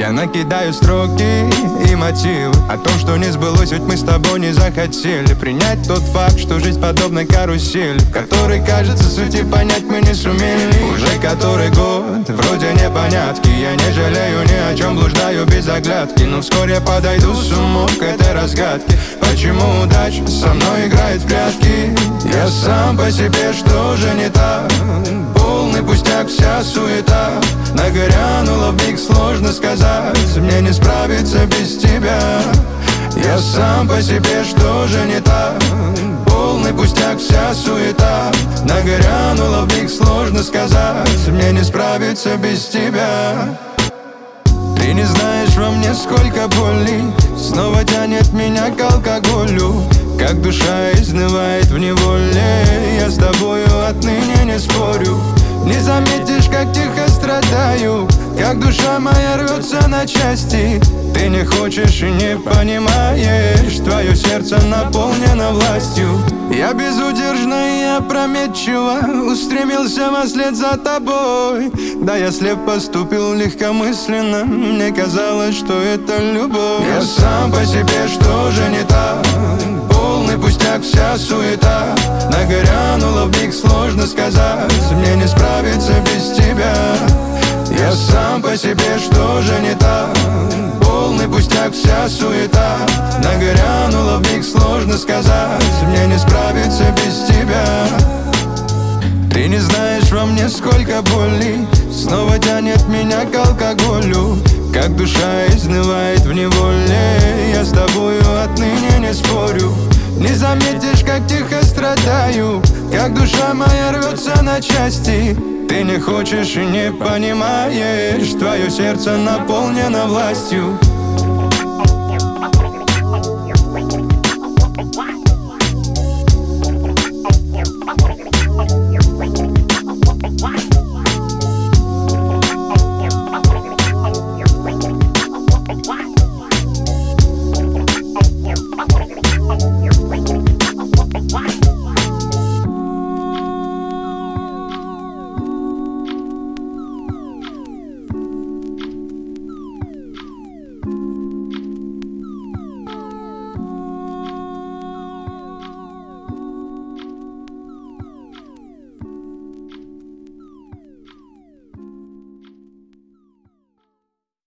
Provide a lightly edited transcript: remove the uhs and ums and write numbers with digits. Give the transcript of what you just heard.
Я накидаю строки и мотивы о том, что не сбылось, ведь мы с тобой не захотели принять тот факт, что жизнь подобна карусели, в которой, кажется, сути понять мы не сумели. Уже который год, вроде непонятки, я не жалею ни о чем, блуждаю без оглядки, но вскоре подойду с умом к этой разгадке. Почему удача со мной играет в прятки? Я сам по себе, что же не так? Полный пустяк, вся суета нагрянула в миг, сложно сказать. Мне не справиться без тебя. Я сам по себе, что же не так? Полный пустяк, вся суета нагрянула в миг, сложно сказать. Мне не справиться без тебя. Ты не знаешь во мне, сколько боли снова тянет меня к алкоголю. Как душа изнывает в неволе, я с тобою отныне не спорю. Не заметишь, как тихо страдаю, как душа моя рвется на части. Ты не хочешь и не понимаешь, твое сердце наполнено властью. Я безудержно и опрометчиво устремился вслед за тобой. Да, я слеп поступил легкомысленно, мне казалось, что это любовь. Я сам по себе, что же не так? Полный пустяк, вся суета нагрянула в миг, сложно сказать. Мне не справиться без тебя. Я сам по себе, что же не так? Полный пустяк, вся суета нагрянула в миг, сложно сказать. Мне не справиться без тебя. Ты не знаешь во мне, сколько боли снова тянет меня к алкоголю. Как душа изнывает в неволе, я с тобою отныне не спорю. Не заметишь, как тихо страдаю, как душа моя рвется на части. Ты не хочешь и не понимаешь, твое сердце наполнено властью.